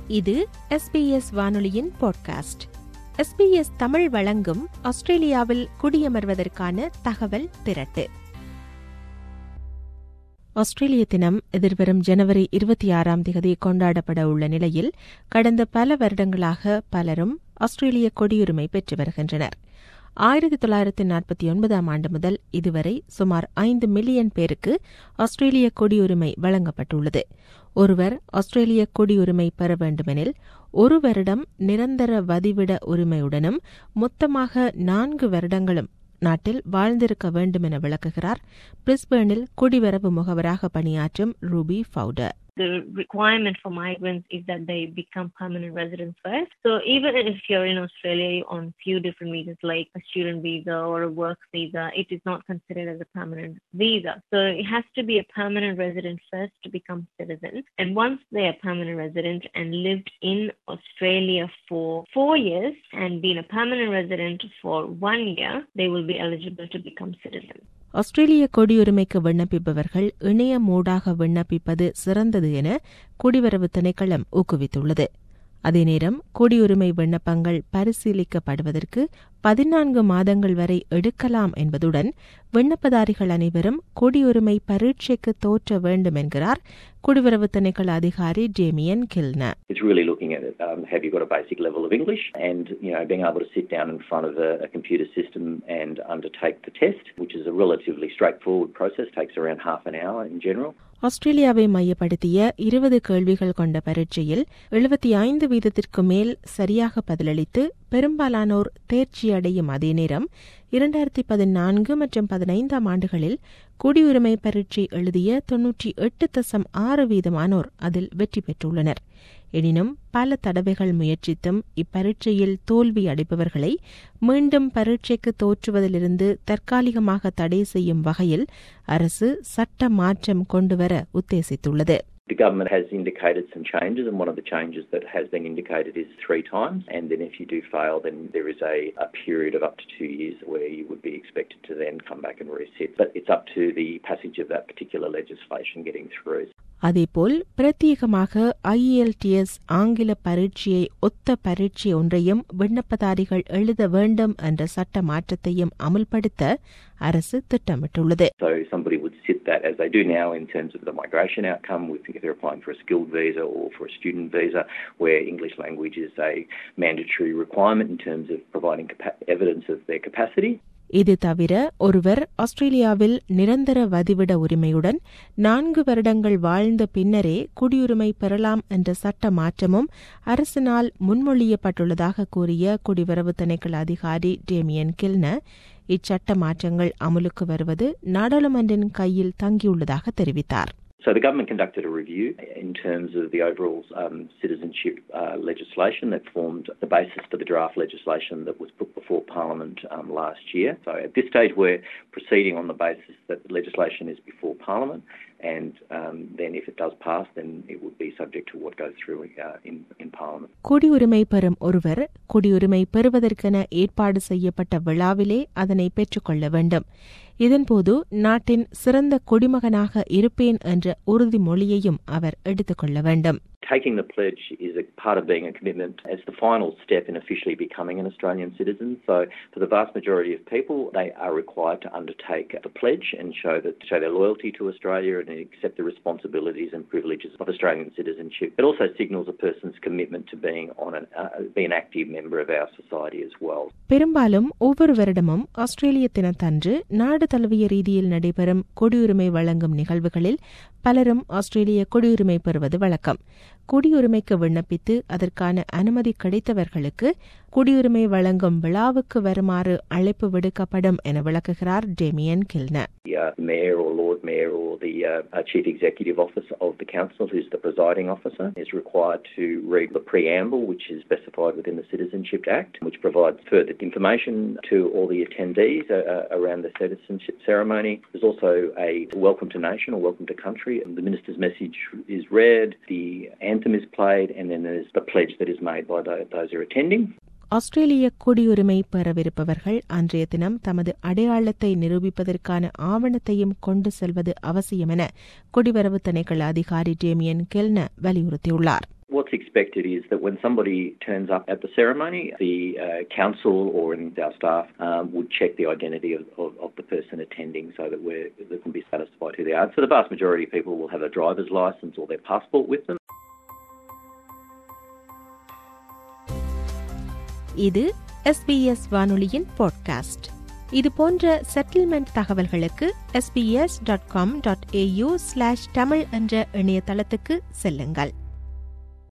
இது SBS வானொலியின் podcast. SBS Tamil வழங்கும் ஆஸ்திரேலியாவில் குடியமர்வதற்கான தகவல் திரட்டு. ஆஸ்திரேலிய தினம் எதிர்வரும் ஜனவரி 26 கொண்டாடப்பட உள்ள நிலையில் கடந்த பல வருடங்களாக பலரும் ஆஸ்திரேலிய குடியுரிமை பெற்று வருகின்றனர். 1949 ஆண்டு முதல் இதுவரை சுமார் 5 மில்லியன் பேருக்கு ஆஸ்திரேலிய குடியுரிமை வழங்கப்பட்டுள்ளது. ஒருவர் ஆஸ்திரேலிய குடியுரிமை பெற வேண்டுமெனில் 1 வருடம் நிரந்தர வதிவிட உரிமையுடனும் மொத்தமாக 4 வருடங்களும் நாட்டில் வாழ்ந்திருக்க வேண்டும் என விளக்குகிறார் பிரிஸ்பேர்னில் குடிவரவு முகவராக பணியாற்றும் Ruby Fowder. The requirement for migrants is that they become permanent residents first. So even if you're in Australia on few different visas like a student visa or a work visa, it is not considered as a permanent visa. So it has to be a permanent resident first to become citizens. And once they are permanent resident and lived in Australia for 4 years and been a permanent resident for 1 year, they will be eligible to become citizens. ஆஸ்திரேலிய குடியுரிமைக்கு விண்ணப்பிப்பவர்கள் இணையமூடாக விண்ணப்பிப்பது சிறந்தது என குடிவரவு திணைக்களம் ஊக்குவித்துள்ளது. அதே நேரம் குடியுரிமை விண்ணப்பங்கள் பரிசீலிக்கப்படுவதற்கு 14 மாதங்கள் வரை எடுக்கலாம் என்பதுடன் விண்ணப்பதாரிகள் அனைவரும் குடியுரிமை பரீட்சைக்கு தோற்ற வேண்டும் என்கிறார் குடிவரவு திணைக்கள அதிகாரி Damien Kilner. It's really looking at it. Have you got a basic level of English and, being able to sit down in front of a computer system and undertake the test, which is a relatively straightforward process, takes around half an hour in general. ஆஸ்திரேலியாவை மையப்படுத்திய 20 கேள்விகள் கொண்ட பரீட்சையில் 75% மேல் சரியாக பதிலளித்து பெரும்பாலானோர் தேர்ச்சியடையும் அதே நேரம் 2014 மற்றும் 15 ஆண்டுகளில் குடியுரிமை பரீட்சை எழுதிய 98.6% அதில் வெற்றி பெற்றுள்ளனர். எனினும் பல தடவைகள் முயற்சித்தும் இப்பரீட்சையில் தோல்வி அடைப்பவர்களை மீண்டும் பரீட்சைக்கு தோற்றுவதிலிருந்து தற்காலிகமாக தடை செய்யும் வகையில் அரசு சட்ட மாற்றம் கொண்டுவர உத்தேசித்துள்ளது. The government has indicated some changes, and one of the changes that has been indicated is 3 times, and then if you do fail, then there is a period of up to 2 years where you would be expected to then come back and resit. But it's up to the passage of that particular legislation getting through. அதேபோல் பிரத்யேகமாக IELTS ஆங்கில பரீட்சையை ஒத்த பரீட்சை ஒன்றையும் விண்ணப்பதாரிகள் எழுத வேண்டும் என்ற சட்ட மாற்றத்தையும் அமுல்படுத்த அரசு திட்டமிட்டுள்ளது. So somebody would sit that as they do now in terms of the migration outcome, if they're applying for a skilled visa or for a student visa, where English language is a mandatory requirement in terms of providing evidence of their capacity. இது தவிர ஒருவர் ஆஸ்திரேலியாவில் நிரந்தர வதிவிட உரிமையுடன் 4 வருடங்கள் வாழ்ந்த பின்னரே குடியுரிமை பெறலாம் என்ற சட்ட மாற்றமும் அரசினால் முன்மொழியப்பட்டுள்ளதாக கூறிய குடிவரவு திணைக்கள அதிகாரி டேமியன் கில்னர், இச்சட்ட மாற்றங்கள் அமலுக்கு வருவது நாடாளுமன்றின் கையில் தங்கியுள்ளதாக தெரிவித்தார். So the government conducted a review in terms of the overall citizenship legislation that formed the basis for the draft legislation that was put before Parliament last year. So at this stage we're proceeding on the basis that the legislation is before Parliament, and then if it does pass, then it would be subject to what goes through in Parliament. குடியுரிமை பெறும் ஒருவர் குடியுரிமை பெறுவதற்கென ஏற்பாடு செய்யப்பட்ட விழாவிலே அதனை பெற்றுக்கொள்ள வேண்டும். இதன்போது நாட்டின் சிறந்த குடிமகனாக இருப்பேன் என்ற உறுதிமொழியையும் அவர் எடுத்துக்கொள்ள வேண்டும். Taking the pledge is a part of being a commitment as the final step in officially becoming an Australian citizen. So for the vast majority of people, they are required to undertake the pledge and show their loyalty to Australia and accept the responsibilities and privileges of Australian citizenship. It also signals a person's commitment to being be an active member of our society as well. பெரும்பாலும் ஒவ்வொரு வருடமும் ஆஸ்திரேலிய தினத்தன்று நாடு தழுவிய ரீதியில் நடைபெறும் குடியுரிமை வழங்கும் நிகழ்வுகளில் பலரும் ஆஸ்திரேலிய குடியுரிமை பெறுவது வழக்கம். குடியுரிமைக்கு விண்ணப்பித்து அதற்கான அனுமதி கிடைத்தவர்களுக்கு குடியுரிமை வழங்கும் விழாவுக்கு வருமாறு அழைப்பு விடுக்கப்படும் என விளக்குகிறார் Damien Kilner. The Mayor or Lord Mayor or the Chief Executive Officer of the Council, who's the presiding officer, is required to read the preamble, which is specified within the Citizenship Act, which provides further information to all the attendees around the citizenship ceremony. There's also a welcome to nation or welcome to country, and the minister's message is read, the anthem is played, and then there's the pledge that is made by those who are attending. ஆஸ்திரேலிய குடியுரிமை பெறவிருப்பவர்கள் அன்றைய தினம் தமது அடையாளத்தை நிரூபிப்பதற்கான ஆவணத்தையும் கொண்டு செல்வது அவசியம் என குடிவரவு திணைக்கள அதிகாரி டேமியன் கில்னர் வலியுறுத்தியுள்ளார். What's expected is that when somebody turns up at the ceremony, the council or our staff would check the identity of the person attending so that they can be satisfied who they are. So the vast majority of people will have a driver's licence or their passport with them. இது SBS வானொலியின் podcast. இது போன்ற settlement தகவல்களுக்கு sbs.com.au/tamil என்ற இணையதளத்துக்கு செல்லுங்கள்.